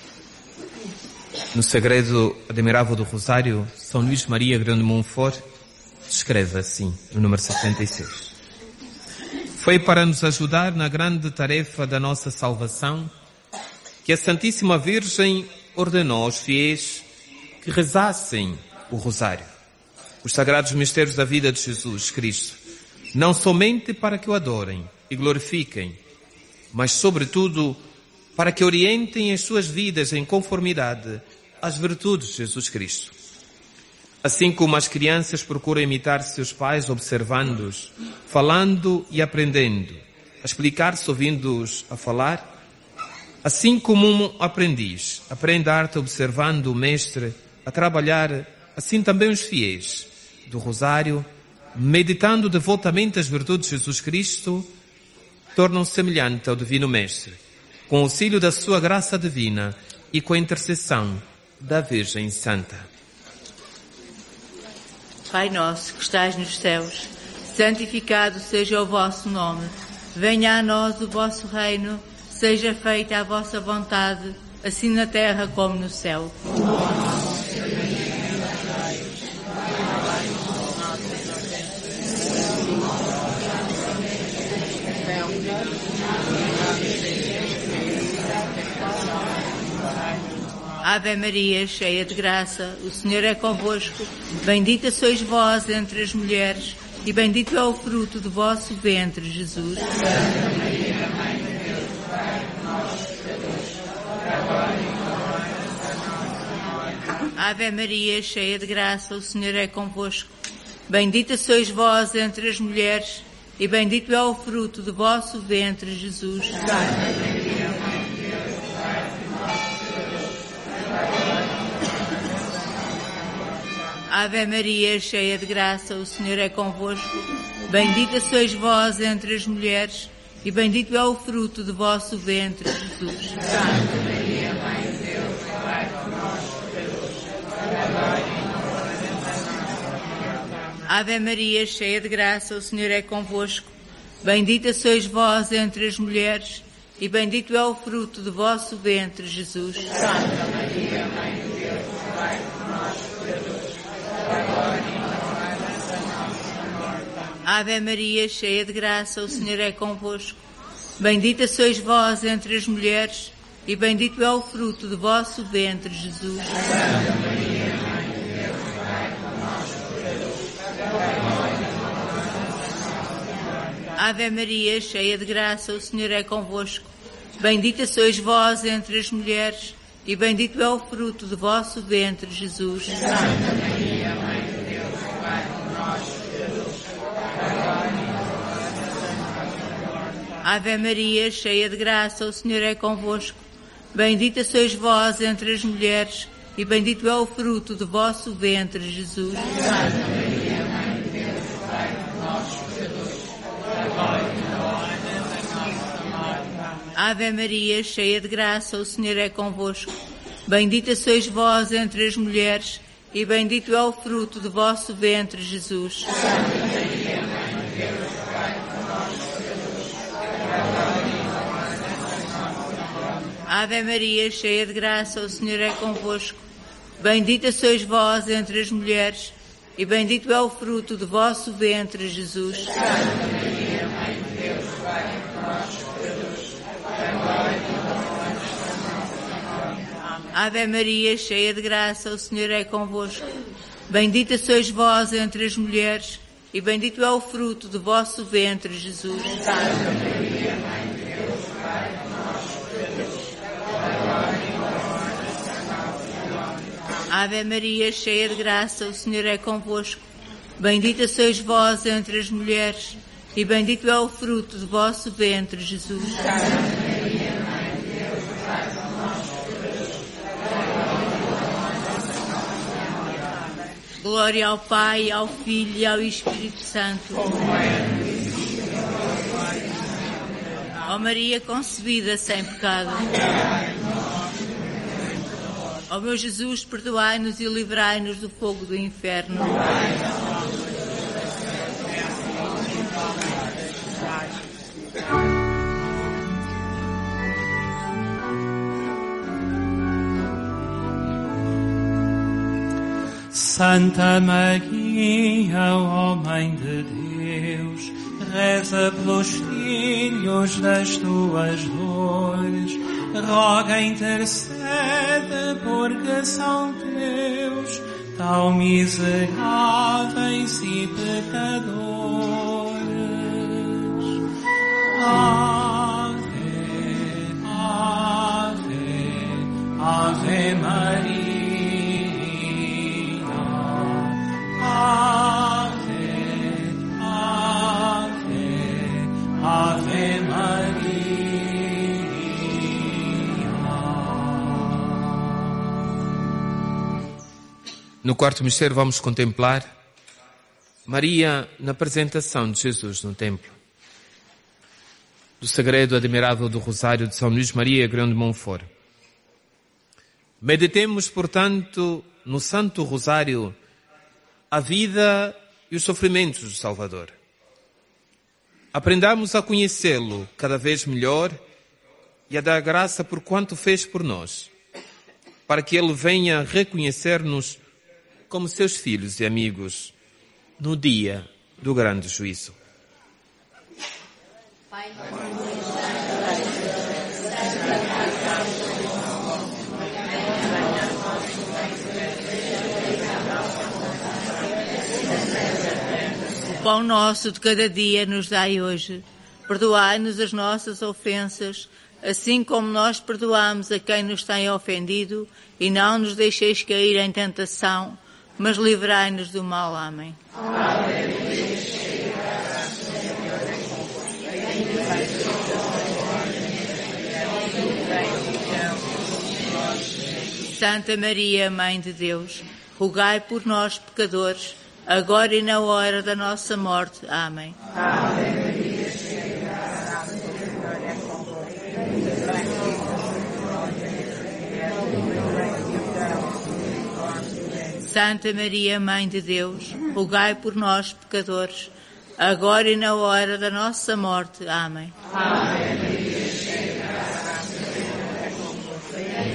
No segredo admirável do Rosário, São Luís Maria Grande de Montfort escreve assim, no número setenta e seis. Foi para nos ajudar na grande tarefa da nossa salvação que a Santíssima Virgem ordenou aos fiéis que rezassem o Rosário, os sagrados mistérios da vida de Jesus Cristo, não somente para que o adorem e glorifiquem, mas sobretudo para que orientem as suas vidas em conformidade às virtudes de Jesus Cristo. Assim como as crianças procuram imitar seus pais observando-os, falando e aprendendo, a explicar-se ouvindo-os a falar, assim como um aprendiz aprende a arte observando o mestre a trabalhar, assim também os fiéis do Rosário, meditando devotamente as virtudes de Jesus Cristo, tornam-se semelhantes ao Divino Mestre, com o auxílio da sua graça divina e com a intercessão da Virgem Santa. Pai nosso que estais nos céus, santificado seja o vosso nome. Venha a nós o vosso reino, seja feita a vossa vontade, assim na terra como no céu. Ave Maria, cheia de graça, o Senhor é convosco. Bendita sois vós entre as mulheres, e bendito é o fruto do vosso ventre, Jesus. Santa Maria, Mãe de Deus, rogai por nós, pecadores, agora e na hora da nossa morte. Ave Maria, cheia de graça, o Senhor é convosco. Bendita sois vós entre as mulheres, e bendito é o fruto do vosso ventre, Jesus. Santa Maria, Mãe de Deus, rogai por nós, pecadores. Ave Maria, cheia de graça, o Senhor é convosco. Bendita sois vós entre as mulheres, e bendito é o fruto do vosso ventre, Jesus. Santa Maria, Mãe de Deus, rogai por nós, pecadores, agora e na hora da nossa morte. Ave Maria, cheia de graça, o Senhor é convosco. Bendita sois vós entre as mulheres, e bendito é o fruto do vosso ventre, Jesus. Santa Maria, Mãe de Deus, rogai por nós, pecadores, agora e na hora da nossa morte. Ave Maria, cheia de graça, o Senhor é convosco. Bendita sois vós entre as mulheres, e bendito é o fruto do vosso ventre, Jesus. Santa Maria, Mãe de Deus, rogai por nós, pecadores, agora e na hora da nossa morte. Ave Maria, cheia de graça, o Senhor é convosco. Bendita sois vós entre as mulheres, e bendito é o fruto do vosso ventre, Jesus. Santa Maria, Mãe de Deus, rogai por nós, pecadores, agora e na hora da nossa morte. Ave Maria, cheia de graça, o Senhor é convosco. Bendita sois vós entre as mulheres, e bendito é o fruto do vosso ventre, Jesus. Santa Maria, Mãe de Deus, rogai por nós, pecadores, agora e na hora da nossa morte. Ave Maria, cheia de graça, o Senhor é convosco. Bendita sois vós entre as mulheres, e bendito é o fruto do vosso ventre, Jesus. Santa Maria, Mãe de Deus, rogai por nós, pecadores, agora e na hora da nossa morte. Ave Maria, cheia de graça, o Senhor é convosco. Bendita sois vós entre as mulheres, e bendito é o fruto do vosso ventre, Jesus. Santa Maria, Mãe de Deus, rogai por nós, pecadores, agora e na hora da nossa morte. Ave Maria, cheia de graça, o Senhor é convosco. Bendita sois vós entre as mulheres, e bendito é o fruto do vosso ventre, Jesus. Santa Maria, Mãe de Deus, rogai por nós, pecadores, agora e na hora da nossa morte. Ave Maria, cheia de graça, o Senhor é convosco. Bendita sois vós entre as mulheres, e bendito é o fruto do vosso ventre, Jesus. Santa Maria, Mãe de Deus, rogai por nós, pecadores, agora e na hora da nossa morte. Glória ao Pai, ao Filho e ao Espírito Santo. Ó Maria concebida sem pecado. Ó meu Jesus, perdoai-nos e livrai-nos do fogo do inferno. Santa Maria, ó Mãe de Deus, reza pelos filhos das tuas dores, roga, intercede, porque são teus, tão miseráveis e pecadores. Ave, Ave, Ave Maria. Ave, Ave, Ave Maria. No quarto mistério vamos contemplar Maria na apresentação de Jesus no templo. Do segredo admirável do Rosário de São Luís Maria Grão de Montfort. Meditemos, portanto, no Santo Rosário a vida e os sofrimentos do Salvador. Aprendamos a conhecê-lo cada vez melhor e a dar graça por quanto fez por nós, para que ele venha reconhecer-nos como seus filhos e amigos no dia do grande juízo. Pai, o pão nosso de cada dia nos dai hoje. Perdoai-nos as nossas ofensas, assim como nós perdoamos a quem nos tem ofendido, e não nos deixeis cair em tentação, mas livrai-nos do mal. Amém. Santa Maria, Mãe de Deus, rogai por nós, pecadores, agora e na hora da nossa morte. Amém. Ave Maria, cheia de graça, o Senhor é convosco. Santa Maria, Mãe de Deus, rogai por nós, pecadores, agora e na hora da nossa morte. Amém. Ave Maria, cheia de graça, o Senhor é convosco.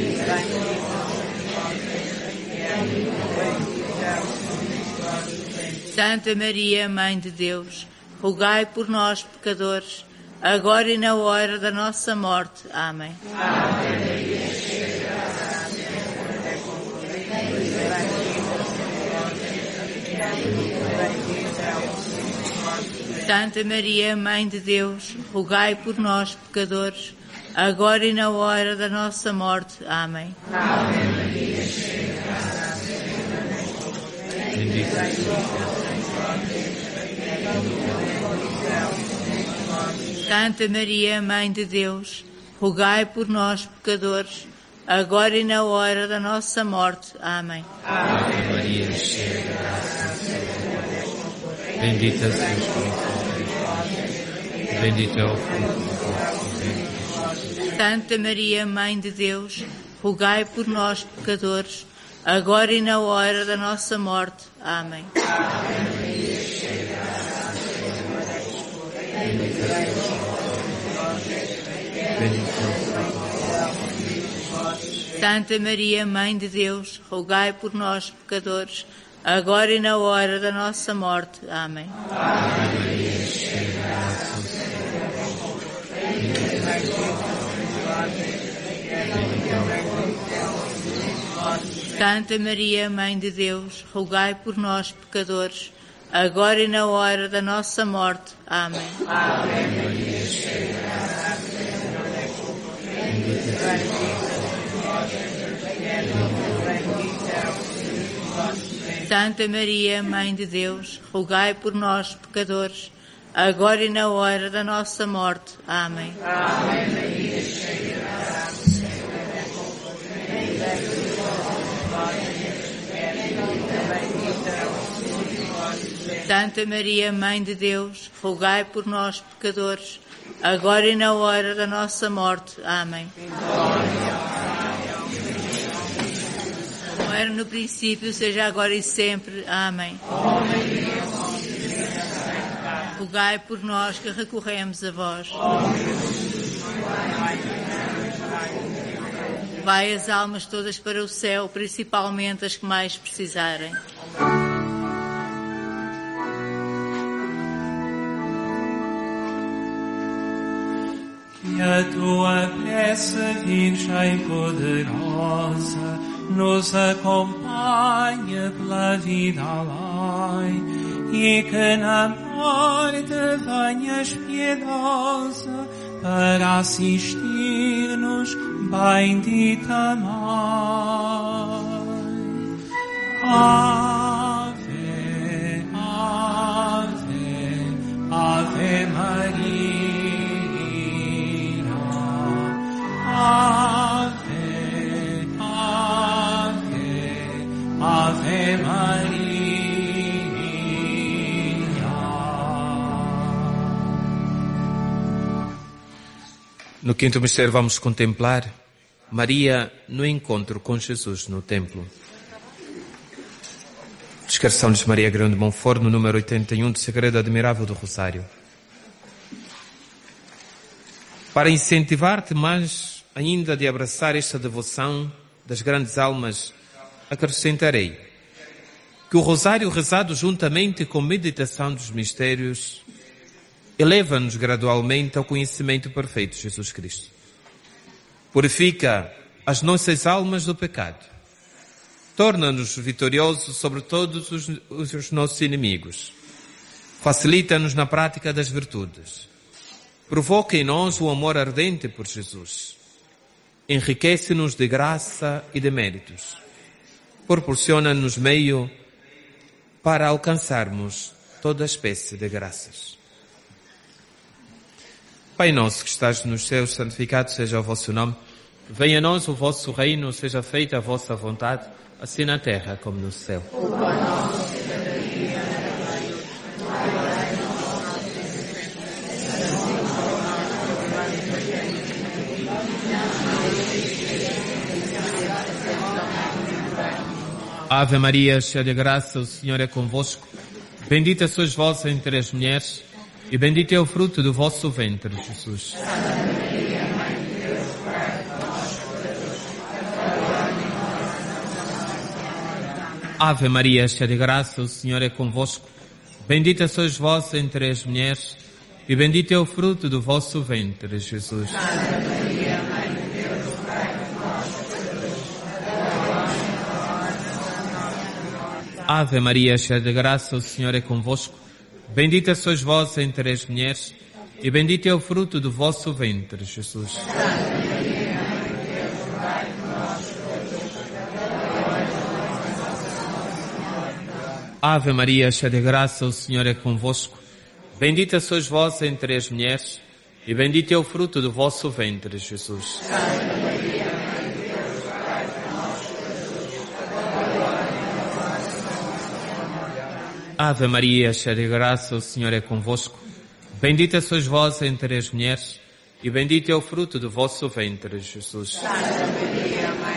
Santa Maria, Mãe de Deus, rogai por nós, pecadores, agora e na hora da nossa morte. Amém. Ave Maria, cheia de graça, o Senhor é convosco. Santa Maria, Mãe de Deus, rogai por nós, pecadores, agora e na hora da nossa morte. Amém. Ave Maria, cheia de graça, o Senhor é convosco. Santa Maria, Mãe de Deus, rogai por nós, pecadores, agora e na hora da nossa morte. Amém. Ave Maria, cheia de graça, o Senhor é convosco. Bendita sois vós entre as mulheres, bendito é o fruto do vosso ventre, Jesus. Santa Maria, Mãe de Deus, rogai por nós, pecadores, agora e na hora da nossa morte. Amém. Santa Maria, Mãe de Deus, rogai por nós, pecadores, agora e na hora da nossa morte. Amém. Santa Maria, Mãe de Deus, rogai por nós, pecadores, agora e na hora da nossa morte. Amém. Santa Maria, Mãe de Deus, rogai por nós, pecadores, agora e na hora da nossa morte. Amém. Santa Maria, Mãe de Deus, rogai por nós, pecadores, agora e na hora da nossa morte. Amém. Como era no princípio, seja agora e sempre. Amém. Rogai por nós que recorremos a vós. Vai as almas todas para o céu, principalmente as que mais precisarem. Que a tua prece, Virgem poderosa, nos acompanhe pela vida além, e que na morte venhas piedosa para assistir-nos, bendita Mãe. Ave, Ave, Ave Maria. Ave, Ave, Ave Maria. No quinto mistério vamos contemplar Maria no encontro com Jesus no templo. Descrição de Maria Grão de Montfort, no número oitenta e um do Segredo Admirável do Rosário. Para incentivar-te mais ainda de abraçar esta devoção das grandes almas, acrescentarei que o rosário rezado juntamente com meditação dos mistérios eleva-nos gradualmente ao conhecimento perfeito de Jesus Cristo. Purifica as nossas almas do pecado. Torna-nos vitoriosos sobre todos os, os nossos inimigos. Facilita-nos na prática das virtudes. Provoca em nós o amor ardente por Jesus. Enriquece-nos de graça e de méritos. Proporciona-nos meio para alcançarmos toda espécie de graças. Pai nosso que estás nos céus, santificado seja o vosso nome. Venha a nós o vosso reino, seja feita a vossa vontade, assim na terra como no céu. Ave Maria, cheia de graça, o Senhor é convosco. Bendita sois vós entre as mulheres, e bendito é o fruto do vosso ventre, Jesus. Ave Maria, cheia de graça, o Senhor é convosco. Bendita sois vós entre as mulheres, e bendito é o fruto do vosso ventre, Jesus. Ave Maria, cheia de graça, o Senhor é convosco. Bendita sois vós entre as mulheres, e bendito é o fruto do vosso ventre, Jesus. Ave Maria, cheia de graça, o Senhor é convosco. Bendita sois vós entre as mulheres, e bendito é o fruto do vosso ventre, Jesus. Ave Maria, cheia de graça, o Senhor é convosco. Bendita sois vós entre as mulheres, e bendito é o fruto do vosso ventre, Jesus. Santa Maria, Mãe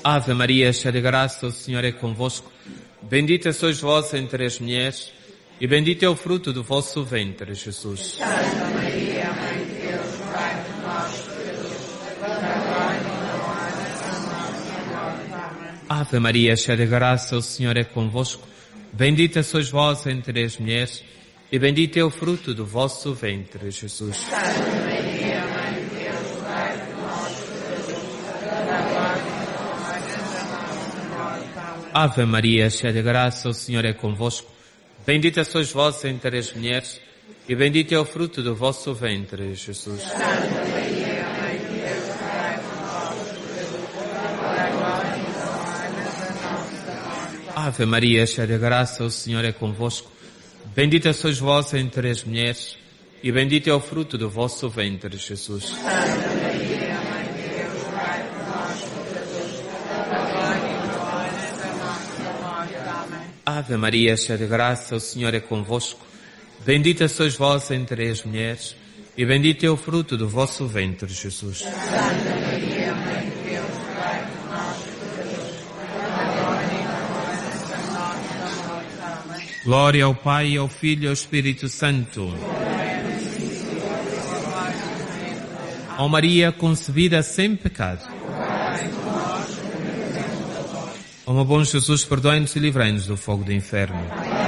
Ave Maria, cheia de graça, o Senhor é convosco. Bendita sois vós entre as mulheres, e bendito é o fruto do vosso ventre, Jesus. Santa Maria, Mãe de Deus, rogai por nós, pecadores, agora e na hora da nossa morte. Ave Maria, cheia de graça, o Senhor é convosco. Bendita sois vós entre as mulheres, e bendito é o fruto do vosso ventre, Jesus. Santa Maria, Mãe de Deus, rogai por nós, pecadores, agora e na hora da nossa morte. Ave Maria, cheia de graça, o Senhor é convosco. Bendita sois vós entre as mulheres, e bendito é o fruto do vosso ventre, Jesus. Santa Maria, Mãe de Deus, rogai por nós, agora e na hora da nossa morte. Ave Maria, cheia de graça, o Senhor é convosco. Bendita sois vós entre as mulheres, e bendito é o fruto do vosso ventre, Jesus. Santa Maria, Mãe de Deus, rogai por nós, pecadores, agora e na hora da nossa morte. Amém. Ave Maria, cheia de graça, o Senhor é convosco. Bendita sois vós entre as mulheres, e bendito é o fruto do vosso ventre, Jesus. Santa Maria, Mãe de Deus, rogai por nós, pecadores, agora e na hora da nossa morte. Amém. Glória ao Pai, ao Filho e ao Espírito Santo. Ó Maria, concebida sem pecado. Ó meu bom Jesus, perdoai-nos e livrai-nos do fogo do inferno.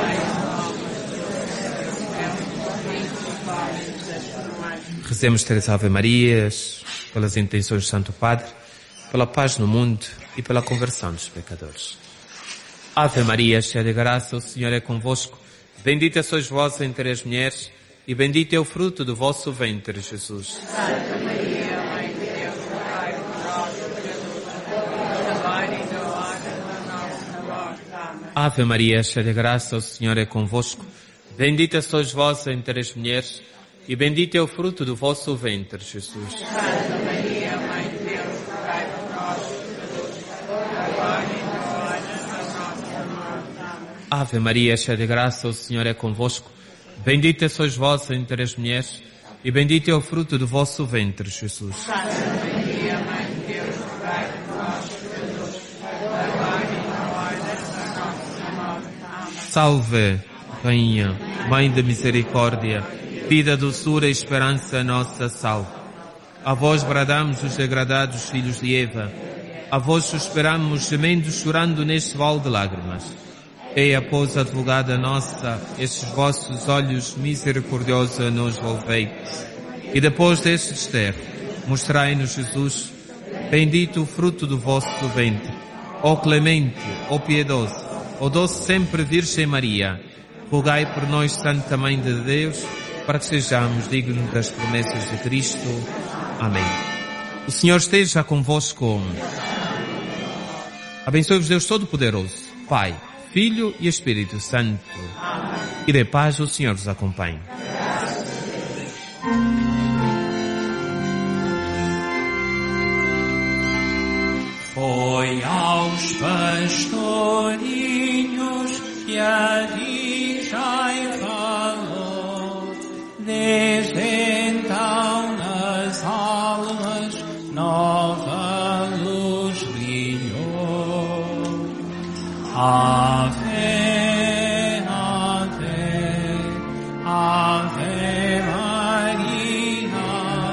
Rezemos três Ave Marias, pelas intenções do Santo Padre, pela paz no mundo e pela conversão dos pecadores. Ave Maria, cheia de graça, o Senhor é convosco. Bendita sois vós entre as mulheres, e bendito é o fruto do vosso ventre, Jesus. Santa Maria, Mãe de Deus, rogai por nós, pecadores, agora e na hora da nossa morte. Amém. Ave Maria, cheia de graça, o Senhor é convosco. Bendita sois vós entre as mulheres, e bendito é o fruto do vosso ventre, Jesus. Santa Maria, Mãe de Deus, rogai por nós, pecadores, agora e na hora da nossa morte. Amém. Ave Maria, cheia de graça, o Senhor é convosco. Bendita sois vós entre as mulheres, e bendito é o fruto do vosso ventre, Jesus. Santa Maria, Mãe de Deus, rogai por nós, pecadores, agora e na hora da nossa morte. Amém. Salve, Rainha, Mãe de Misericórdia, vida, doçura e esperança nossa, salve. A vós bradamos os degradados filhos de Eva, a vós suspiramos, gemendo, chorando neste vale de lágrimas. Eia, pois, advogada nossa, estes vossos olhos misericordiosos nos volvei. E depois deste desterro, mostrai-nos Jesus, bendito o fruto do vosso ventre. Ó clemente, ó piedoso, ó doce sempre Virgem Maria, rogai por nós, Santa Mãe de Deus, para que sejamos dignos das promessas de Cristo. Amém. O Senhor esteja convosco. Abençoe-vos Deus Todo-Poderoso, Pai, Filho e Espírito Santo. Amém. E de paz o Senhor vos acompanhe. Foi aos pastorinhos que a Virgem falou, desde então nas almas nova luz brilhou. Ave, Ave, Ave Maria,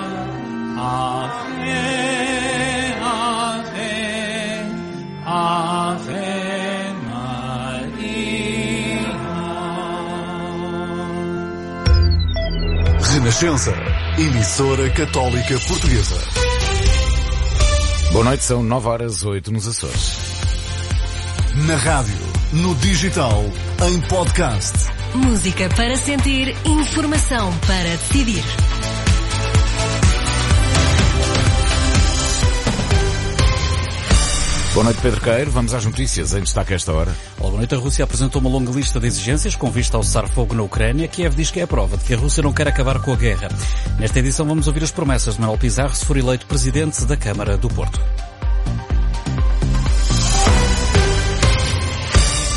Ave, Ave, Ave Maria. Renascença, emissora católica portuguesa. Boa noite, são nove horas oito nos Açores. Na rádio, no digital, em podcast. Música para sentir, informação para decidir. Boa noite, Pedro Queiro. Vamos às notícias em destaque a esta hora. Olá, boa noite. A Rússia apresentou uma longa lista de exigências com vista ao cessar-fogo na Ucrânia. Kiev diz que é a prova de que a Rússia não quer acabar com a guerra. Nesta edição vamos ouvir as promessas de Manuel Pizarro se for eleito presidente da Câmara do Porto.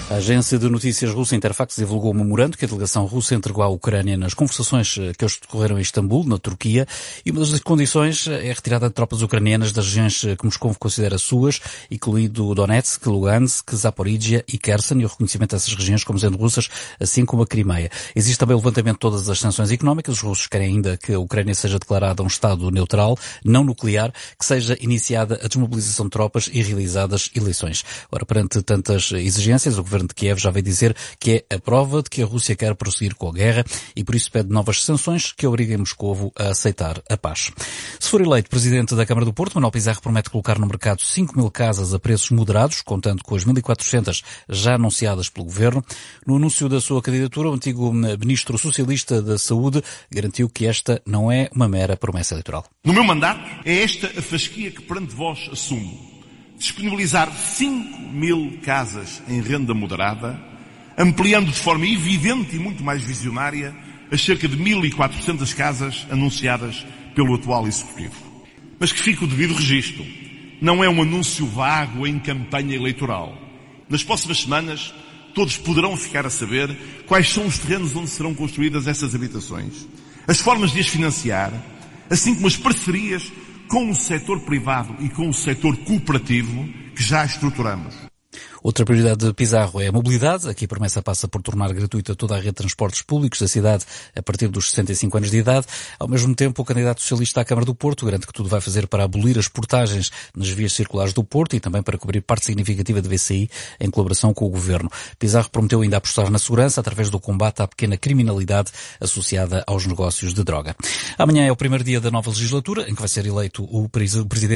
A agência de notícias russa Interfax divulgou um memorando que a delegação russa entregou à Ucrânia nas conversações que hoje decorreram em Istambul, na Turquia, e uma das condições é a retirada de tropas ucranianas das regiões que Moscou considera suas, incluindo Donetsk, Lugansk, Zaporizhia e Kherson, e o reconhecimento dessas regiões como sendo russas, assim como a Crimeia. Existe também o levantamento de todas as sanções económicas. Os russos querem ainda que a Ucrânia seja declarada um Estado neutral, não nuclear, que seja iniciada a desmobilização de tropas e realizadas eleições. Ora, perante tantas exigências, o governo de Kiev já veio dizer que é a prova de que a Rússia quer prosseguir com a guerra e por isso pede novas sanções que obriguem Moscovo a aceitar a paz. Se for eleito presidente da Câmara do Porto, Manuel Pizarro promete colocar no mercado cinco mil casas a preços moderados, contando com as mil e quatrocentas já anunciadas pelo governo. No anúncio da sua candidatura, o antigo ministro socialista da Saúde garantiu que esta não é uma mera promessa eleitoral. No meu mandato, é esta a fasquia que perante vós assumo. Disponibilizar cinco mil casas em renda moderada, ampliando de forma evidente e muito mais visionária as cerca de mil e quatrocentas casas anunciadas pelo atual Executivo. Mas que fique o devido registro. Não é um anúncio vago em campanha eleitoral. Nas próximas semanas, todos poderão ficar a saber quais são os terrenos onde serão construídas essas habitações, as formas de as financiar, assim como as parcerias com o setor privado e com o setor cooperativo que já estruturamos. Outra prioridade de Pizarro é a mobilidade. Aqui a promessa passa por tornar gratuita toda a rede de transportes públicos da cidade a partir dos sessenta e cinco anos de idade. Ao mesmo tempo, o candidato socialista à Câmara do Porto garante que tudo vai fazer para abolir as portagens nas vias circulares do Porto e também para cobrir parte significativa de V C I em colaboração com o governo. Pizarro prometeu ainda apostar na segurança através do combate à pequena criminalidade associada aos negócios de droga. Amanhã é o primeiro dia da nova legislatura, em que vai ser eleito o presidente